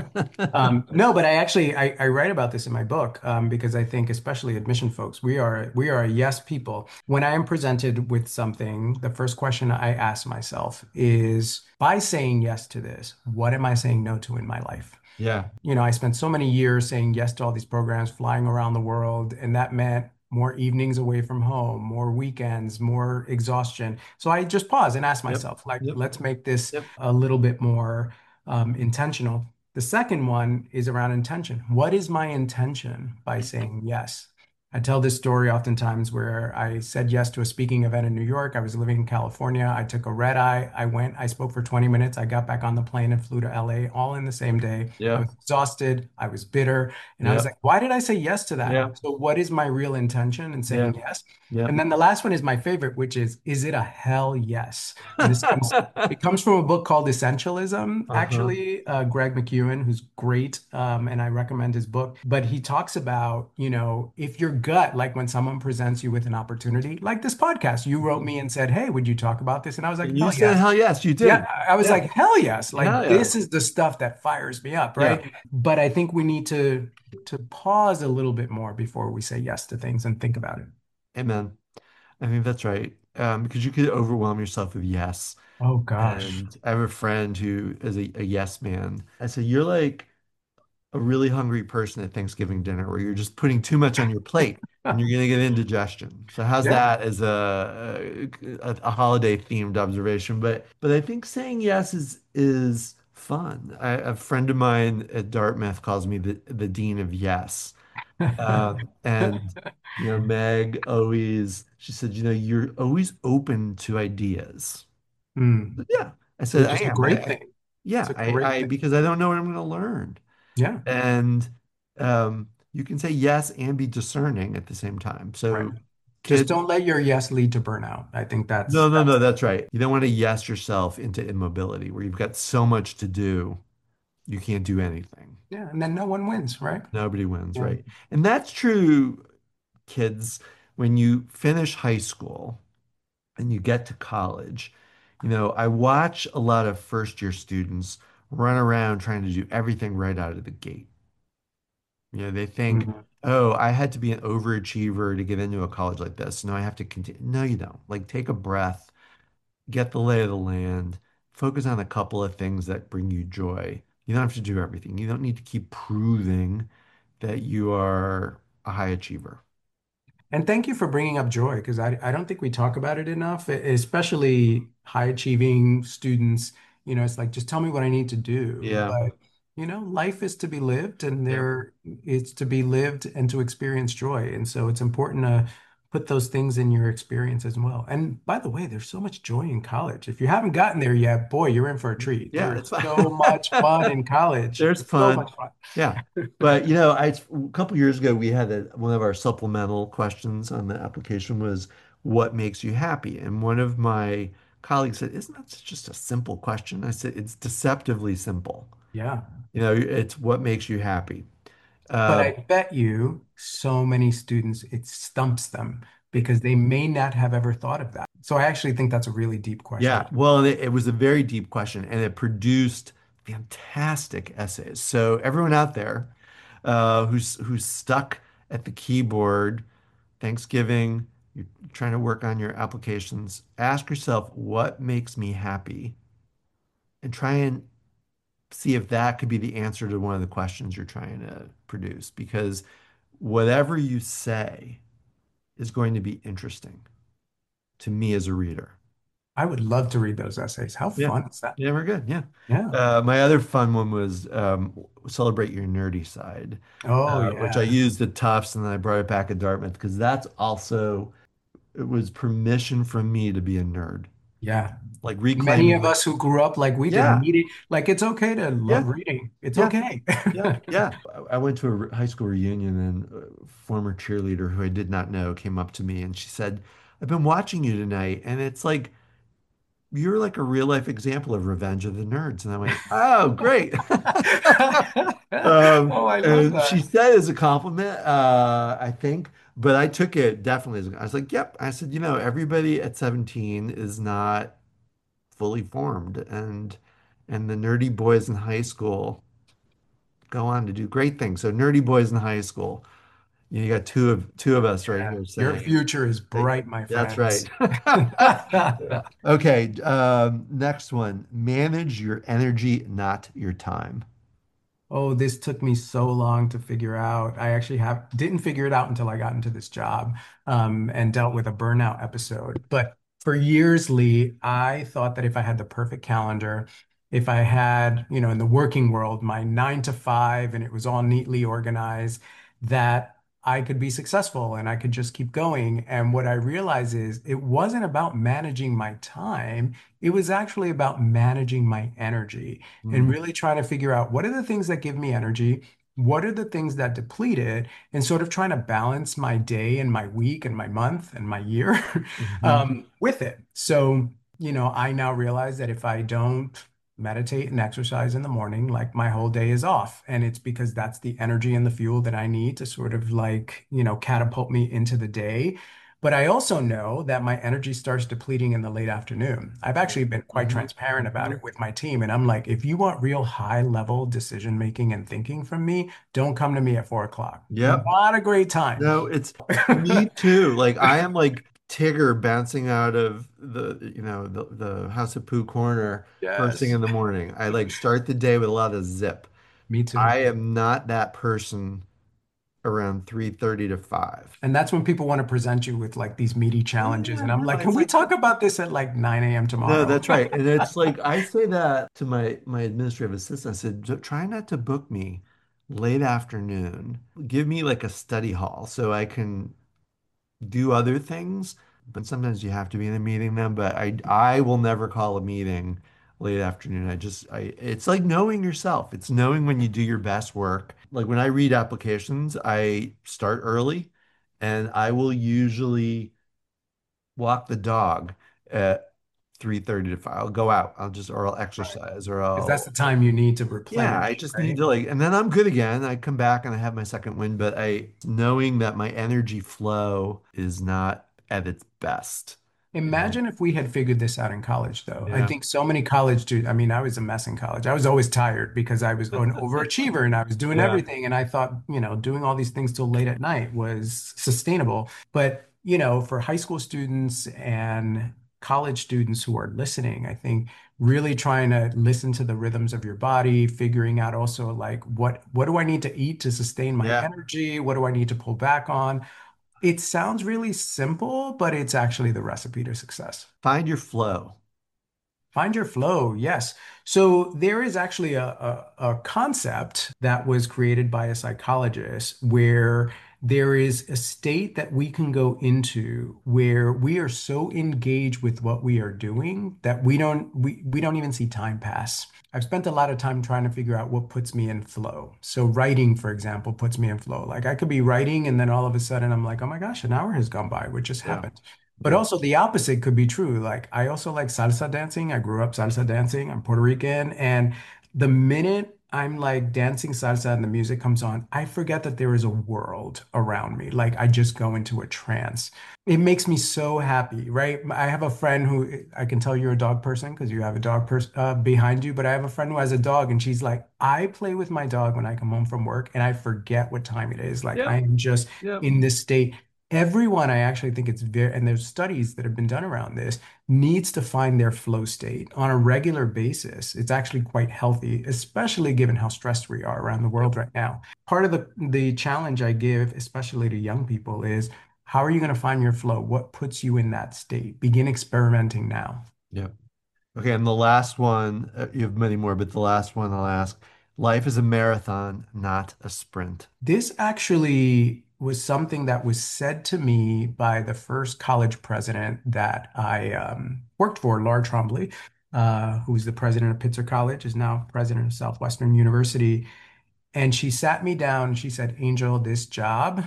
Um, no, but I actually I, I write about this in my book um, because I think especially admission folks, we are we are a yes people. When I am presented with something, the first question I ask myself is, by saying yes to this, what am I saying no to in my life? Yeah. You know, I spent so many years saying yes to all these programs, flying around the world, and that meant more evenings away from home, more weekends, more exhaustion. So I just pause and ask Yep. myself, like, Yep. let's make this Yep. a little bit more um, intentional. The second one is around intention. What is my intention by saying yes? I tell this story oftentimes where I said yes to a speaking event in New York. I was living in California. I took a red eye. I went, I spoke for twenty minutes. I got back on the plane and flew to L A all in the same day. I was Yep. exhausted. I was bitter. And I was like, Yep. why did I say yes to that? Yep. So, what is my real intention in saying Yep. yes? And Yep. then the last one is my favorite, which is, is it a hell yes? And this comes, it comes from a book called Essentialism, Uh-huh. actually, uh, Greg McEwen, who's great, um, and I recommend his book. But he talks about, you know, if your gut, like when someone presents you with an opportunity, like this podcast, you wrote me and said, "Hey, would you talk about this?" And I was like, And you "Hell said yes." hell yes, you Yeah, did. I was Yeah. like, "Hell yes!" Hell Like yeah. this is the stuff that fires me up, Yeah. right? But I think we need to to pause a little bit more before we say yes to things and think about it. Amen. I think that's right. Um, because you could overwhelm yourself with yes. Oh gosh. And I have a friend who is a, a yes man. I said, you're like a really hungry person at Thanksgiving dinner where you're just putting too much on your plate and you're going to get indigestion. So how's Yeah. that as a, a, a holiday themed observation? But but I think saying yes is is fun. I, a friend of mine at Dartmouth calls me the the dean of yes. Um, and you know, Meg always she said, you know, you're always open to ideas. Mm. But yeah, I said I Which is a am. I, great I thing. It's yeah, a I, great I thing. because I don't know what I'm going to learn. Yeah. And um, you can say yes and be discerning at the same time. Right. So Just kids, don't let your yes lead to burnout. I think that's no, no, that's no, that's right. You don't want to yes yourself into immobility where you've got so much to do, you can't do anything. yeah, and then no one wins, right? Nobody wins, Yeah. right? And that's true, kids, when you finish high school and you get to college. You know, I watch a lot of first year students run around trying to do everything right out of the gate. You know, they think, Mhm. oh, I had to be an overachiever to get into a college like this. No, I have to continue. No, you don't. Like, take a breath, get the lay of the land, focus on a couple of things that bring you joy. You don't have to do everything. You don't need to keep proving that you are a high achiever. And thank you for bringing up joy because I, I don't think we talk about it enough, e- especially high achieving students. You know, it's like, just tell me what I need to do. Yeah. But, you know, life is to be lived and Yeah. there it's to be lived and to experience joy. And so it's important to put those things in your experience as well. And by the way, there's so much joy in college. If you haven't gotten there yet, boy, you're in for a treat. Yeah, There is it's fine. so much fun in college. There's It's so fun. much fun. Yeah. But you know, I a couple years ago we had a, one of our supplemental questions on the application was what makes you happy? And one of my colleagues said, "Isn't that just a simple question?" I said, "It's deceptively simple. Yeah. You know, it's what makes you happy." But Uh, I bet you so many students, it stumps them because they may not have ever thought of that. So I actually think that's a really deep yeah, question. well, it, it was a very deep question, and it produced fantastic essays. So everyone out there uh, who's who's stuck at the keyboard Thanksgiving, you're trying to work on your applications, ask yourself, what makes me happy? And try and see if that could be the answer to one of the questions you're trying to produce. Because whatever you say is going to be interesting to me as a reader. I would love to read those essays. How Yeah. fun is that? Yeah, we're good. Yeah. Yeah. Uh, my other fun one was um, celebrate your nerdy side, Oh, uh, which I yeah. used at Tufts and then I brought it back at Dartmouth because that's also, it was permission from me to be a nerd. Yeah. Like Many reclaiming of my, us who grew up like we did, yeah, needed, like, it's okay to yeah, love reading. It's yeah, okay. yeah, yeah. I I went to a re- high school reunion and a former cheerleader who I did not know came up to me and she said, I've been watching you tonight and it's like, you're like a real life example of Revenge of the Nerds. And I went, oh, great. Um, Oh, I love and she that. said it as a compliment, uh, I think, but I took it definitely as a, I was like, yep. I said, you know, everybody at seventeen is not fully formed and and the nerdy boys in high school go on to do great things. So nerdy boys in high school, you got two of two of us right Yeah. here Your saying future is that, bright, my that's right. friends. Okay, um, next one. Manage your energy, not your time. Oh, this took me so long to figure out. I actually have didn't figure it out until I got into this job um, and dealt with a burnout episode. But for years, Lee, I thought that if I had the perfect calendar, if I had, you know, in the working world, my nine to five and it was all neatly organized, that I could be successful and I could just keep going. And what I realized is it wasn't about managing my time. It was actually about managing my energy and Mm, really trying to figure out what are the things that give me energy, what are the things that deplete it, and sort of trying to balance my day and my week and my month and my year mhm. um, with it. So, you know, I now realize that if I don't meditate and exercise in the morning, like my whole day is off. And it's because that's the energy and the fuel that I need to sort of like, you know, catapult me into the day. But I also know that my energy starts depleting in the late afternoon. I've actually been quite Mhm, transparent about mhm. it with my team. And I'm like, if you want real high level decision making and thinking from me, don't come to me at four o'clock. Yep. Not a great time. No, it's me too. Like I am like Tigger bouncing out of the, you know, the, the House of Pooh corner first thing Yes, in the morning. I like start the day with a lot of zip. me too. I am not that person around three thirty to five. And that's when people want to present you with like these meaty challenges. Yeah, And I'm no, like, can it's we like talk about this at like nine a m no, tomorrow? that's right. And it's like I say that to my my administrative assistant. I said, "J- try not to book me late afternoon. Give me like a study hall so I can do other things, but sometimes you have to be in a meeting then. But I I will never call a meeting late afternoon. I just I it's like knowing yourself. It's knowing when you do your best work. Like when I read applications, I start early and I will usually walk the dog at three thirty to five. I'll go out. I'll just or I'll Right. exercise or Because that's I'll the time you need to yeah, I replenish, just need right? to like, and then I'm good again. I come back and I have my second win, but I knowing that my energy flow is not at its best. And Imagine if we had figured this out in college, though. I yeah. think so many college students, I mean, I was a mess in college. I was always tired because I was an overachiever and I was doing Yeah. everything. And I thought, you know, doing all these things till late at night was sustainable. But, you know, for high school students and college students who are listening. I think really trying to listen to the rhythms of your body, figuring out also like what what do I need to eat to sustain my Yeah. energy? What do I need to pull back on? It sounds really simple, but it's actually the recipe to success. Find your flow. Find your flow, yes. So there is actually a, a, a concept that was created by a psychologist where there is a state that we can go into where we are so engaged with what we are doing that we don't we, we don't even see time pass. I've spent a lot of time trying to figure out what puts me in flow. So writing, for example, puts me in flow. Like I could be writing and then all of a sudden I'm like, oh my gosh, an hour has gone by, what just Yeah. happened? But Yeah. also the opposite could be true. Like I also like salsa dancing. I grew up salsa dancing. I'm Puerto Rican. And the minute I'm like dancing salsa and the music comes on, I forget that there is a world around me. Like I just go into a trance. It makes me so happy, right? I have a friend who I can tell you're a dog person because you have a dog person uh, behind you, but I have a friend who has a dog and she's like, I play with my dog when I come home from work and I forget what time it is. Like I Yep. am just Yep. in this state. Everyone, I actually think it's very, and there's studies that have been done around this, needs to find their flow state on a regular basis. It's actually quite healthy, especially given how stressed we are around the Yep. world right now. Part of the the challenge I give, especially to young people, is how are you going to find your flow? What puts you in that state? Begin experimenting now. Yep. Okay, and the last one, uh, you have many more, but the last one I'll ask. Life is a marathon, not a sprint. This actually was something that was said to me by the first college president that I um, worked for, Laura Trombley, uh, who was the president of Pitzer College, is now president of Southwestern University. And she sat me down and she said, Angel, this job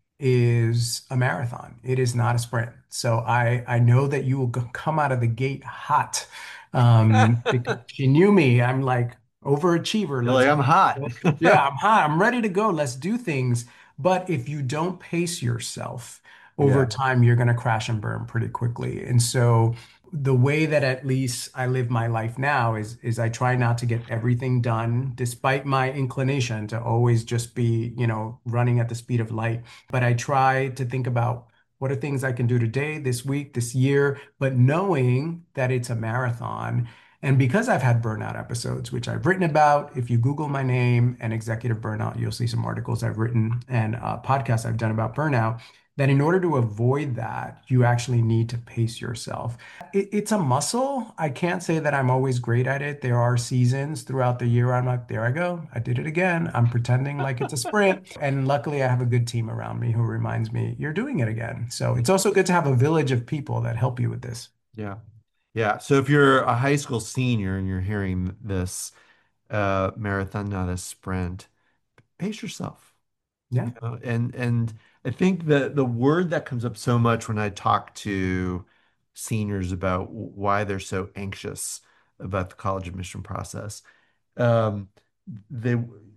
is a marathon. It is not a sprint. So I I know that you will go, come out of the gate hot. Um, because she knew me. I'm like overachiever. You're Let's like, I'm hot. go. Yeah, I'm hot. I'm ready to go. Let's do things. But if you don't pace yourself over Yeah. time, you're going to crash and burn pretty quickly. And so the way that at least I live my life now is is I try not to get everything done, despite my inclination to always just be, you know, running at the speed of light. But I try to think about what are things I can do today, this week, this year, but knowing that it's a marathon. And because I've had burnout episodes, which I've written about, if you Google my name and executive burnout, you'll see some articles I've written and uh, podcasts I've done about burnout. That in order to avoid that, you actually need to pace yourself. It, it's a muscle. I can't say that I'm always great at it. There are seasons throughout the year I'm like, there I go. I did it again. I'm pretending like it's a sprint. And luckily, I have a good team around me who reminds me, you're doing it again. So it's also good to have a village of people that help you with this. Yeah. Yeah. So if you're a high school senior and you're hearing this uh, marathon, not a sprint, pace yourself. Yeah. You know, and and I think the the word that comes up so much when I talk to seniors about why they're so anxious about the college admission process, um, they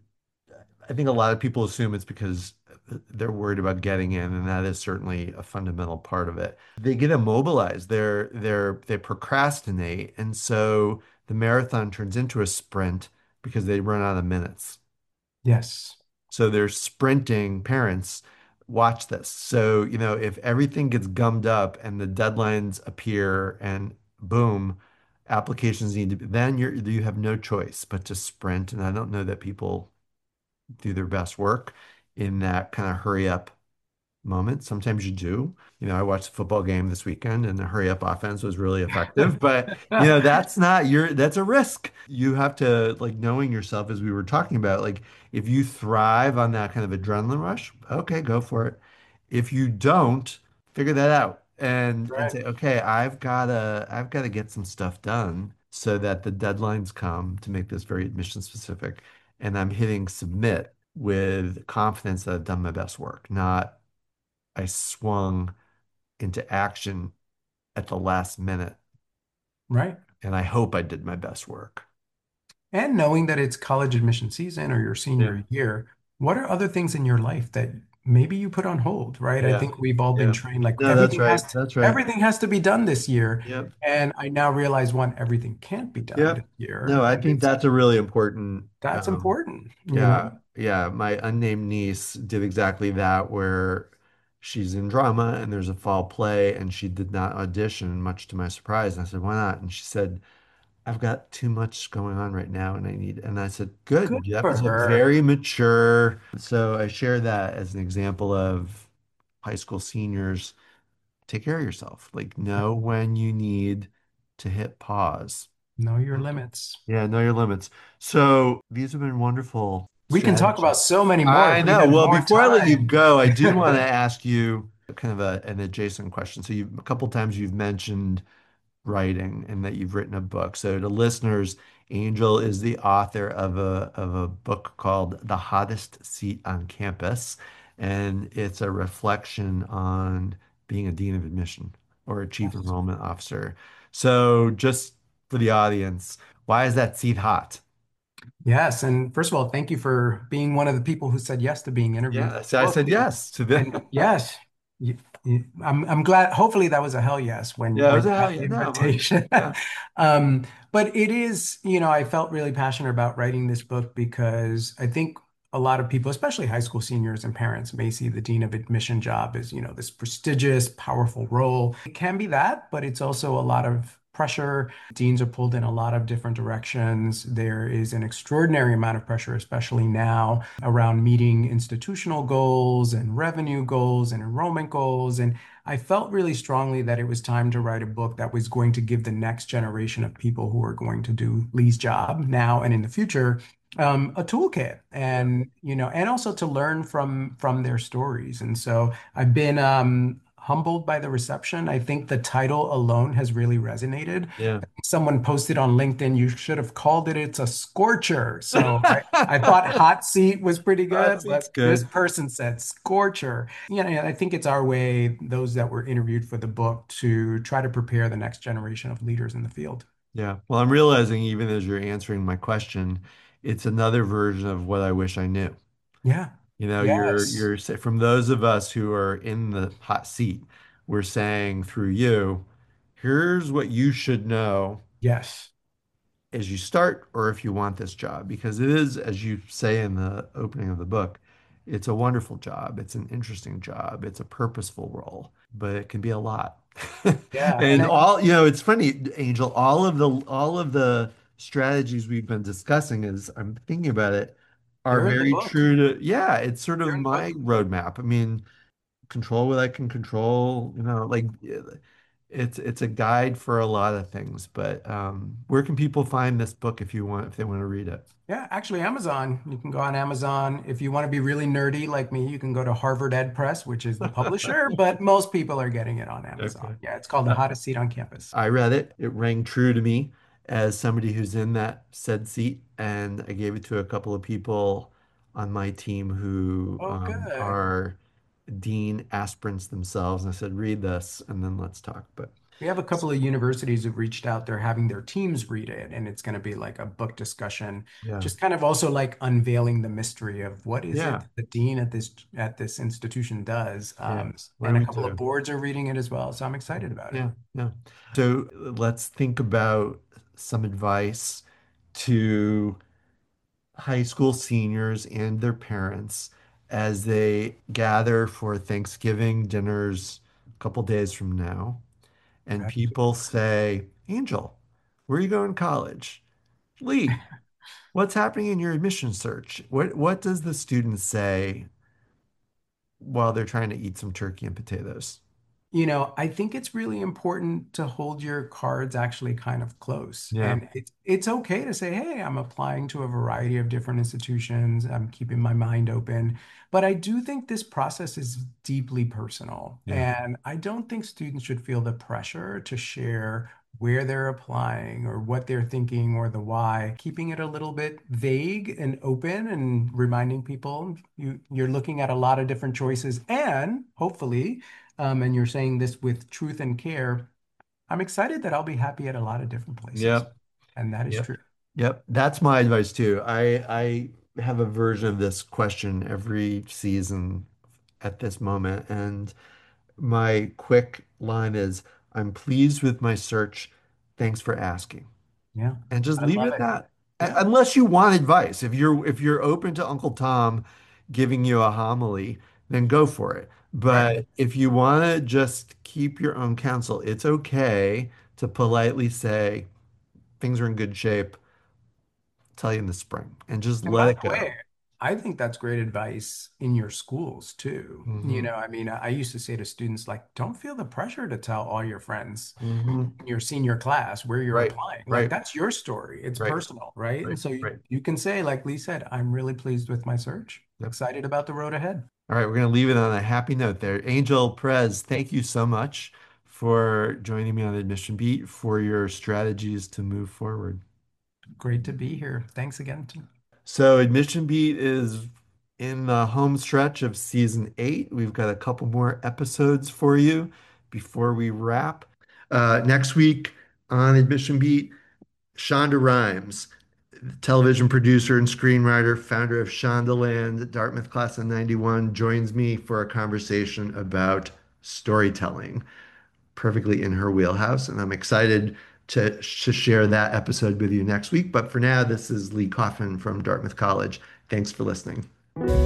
I think a lot of people assume it's because they're worried about getting in, and that is certainly a fundamental part of it. They get immobilized, they're they're they procrastinate, and so the marathon turns into a sprint because they run out of minutes. Yes. So they're sprinting. Parents, watch this. So, you know, if everything gets gummed up and the deadlines appear and boom, applications need to be, then you're you have no choice but to sprint. And I don't know that people do their best work in that kind of hurry up moment. Sometimes you do. You know, I watched a football game this weekend and the hurry up offense was really effective, but you know, that's not your, that's a risk. You have to like knowing yourself as we were talking about, like if you thrive on that kind of adrenaline rush, okay, go for it. If you don't, figure that out and and Right. say, okay, I've gotta I've gotta get some stuff done so that the deadlines come to make this very admission specific and I'm hitting submit with confidence that I've done my best work, not I swung into action at the last minute, Right. and I hope I did my best work. And knowing that it's college admission season or your Yeah. senior year, what are other things in your life that maybe you put on hold, right? I Yeah. think we've all been Yeah. trained like No, that's everything right. has to, That's right. everything has to be done this year. Yep. And I now realize one, everything can't be done this Yep. No, year. I And think it's that's a really important, that's um, important, you know? yeah, yeah. My unnamed niece did exactly that, where she's in drama and there's a fall play and she did not audition, much to my surprise. And I said, why not? And she said, I've got too much going on right now and I need, and I said, Good good. That for was a her. very mature. So I share that as an example of high school seniors. Take care of yourself. Like, know when you need to hit pause. Know your limits. Yeah, know your limits. So these have been wonderful We can talk strategies. about so many more I if we know. had Well, more before I let you time. go, I did want to ask you kind of a, an adjacent question. So you a couple times you've mentioned writing and that you've written a book. So to listeners, Angel is the author of a of a book called The Hottest Seat on Campus, and it's a reflection on being a dean of admission or a chief Yes. enrollment officer. So just for the audience, why is that seat hot? Yes, and first of all, thank you for being one of the people who said yes to being interviewed Yeah, for so the I book. said yes to the And yes, you, you, I'm I'm glad. Hopefully, that was a hell yes when yeah, it when was you a hell got yeah. the No, my, invitation. yeah, Um, but it is, you know, I felt really passionate about writing this book because I think a lot of people, especially high school seniors and parents, may see the dean of admission job as, you know, this prestigious, powerful role. It can be that, but it's also a lot of pressure. Deans are pulled in a lot of different directions. There is an extraordinary amount of pressure, especially now, around meeting institutional goals and revenue goals and enrollment goals. And I felt really strongly that it was time to write a book that was going to give the next generation of people who are going to do Lee's job now and in the future um, a toolkit, yeah, and you know, and also to learn from from their stories. And so I've been um, humbled by the reception. I think the title alone has really resonated. yeah. Someone posted on LinkedIn, you should have called it it's a scorcher. So I, I thought hot seat was pretty Hot good, seat's but this good. person said scorcher. You know, I think it's our way, those that were interviewed for the book, to try to prepare the next generation of leaders in the field. Yeah. Well, I'm realizing even as you're answering my question, it's another version of what I wish I knew. Yeah. You know, you're Yes. you're sa- from those of us who are in the hot seat, we're saying through you, here's what you should know Yes. as you start or if you want this job, because it is, as you say in the opening of the book, it's a wonderful job. It's an interesting job. It's a purposeful role, but it can be a lot. Yeah. And And I, all, you know, it's funny, Angel, all of the all of the strategies we've been discussing as I'm thinking about it are they're in the very book. true to, yeah, it's sort of They're in the my book. roadmap. I mean, control what I can control, you know, like it's it's a guide for a lot of things. But um, where can people find this book if you want if they want to read it? Yeah, actually, Amazon. You can go on Amazon. If you want to be really nerdy like me, you can go to Harvard Ed Press, which is the publisher, but most people are getting it on Amazon. Okay. Yeah, it's called The Uh, Hottest Seat on Campus. I read it. It rang true to me as somebody who's in that said seat, and I gave it to a couple of people on my team who Oh, um, good. are dean aspirants themselves. And I said, read this and then let's talk. But We have a couple of universities who've reached out. They're having their teams read it, and it's going to be like a book discussion, yeah, just kind of also like unveiling the mystery of what is it yeah, that the dean at this at this institution does. yeah. Um, and Learn a me couple of too. boards are reading it as well, so I'm excited about it. Yeah, yeah. So let's think about some advice to high school seniors and their parents as they gather for Thanksgiving dinners a couple days from now. And people Absolutely. say, Angel, where are you going to college? Lee, what's happening in your admission search? What what does the student say while they're trying to eat some turkey and potatoes? You know, I think it's really important to hold your cards actually kind of close. Yeah, And it's it's okay to say, hey, I'm applying to a variety of different institutions. I'm keeping my mind open. But I do think this process is deeply personal. yeah, And I don't think students should feel the pressure to share where they're applying or what they're thinking or the why, keeping it a little bit vague and open and reminding people you you're looking at a lot of different choices and hopefully um, and you're saying this with truth and care, I'm excited that I'll be happy at a lot of different places. yep, And that is yep, true. yep. That's my advice too. I I have a version of this question every season at this moment, and my quick line is, I'm pleased with my search. Thanks for asking. Yeah. And just I leave it love at it. that. A- Yeah. Unless you want advice. If you're if you're open to Uncle Tom giving you a homily, then go for it. Right. But if you want to just keep your own counsel, it's okay to politely say things are in good shape, tell you in the spring, and just And by let it the way, go. I think that's great advice in your schools too. You Hmm. know, I mean, I I used to say to students, like, don't feel the pressure to tell all your friends Hmm. in your senior class where you're Right, applying. Like, right, that's your story. It's right, personal, right? And right, so you, right. you can say, like Lee said, I'm really pleased with my search, Yep. excited about the road ahead. All right, we're going to leave it on a happy note there. Angel Perez, thank you so much for joining me on Admission Beat for your strategies to move forward. Great to be here. Thanks again. So, Admission Beat is in the home stretch of season eight. We've got a couple more episodes for you before we wrap. Uh, next week on Admission Beat, Shonda Rhimes, television producer and screenwriter, founder of Shondaland, Dartmouth Class of ninety-one, joins me for a conversation about storytelling, perfectly in her wheelhouse. And I'm excited to, to share that episode with you next week. But for now, this is Lee Coffin from Dartmouth College. Thanks for listening.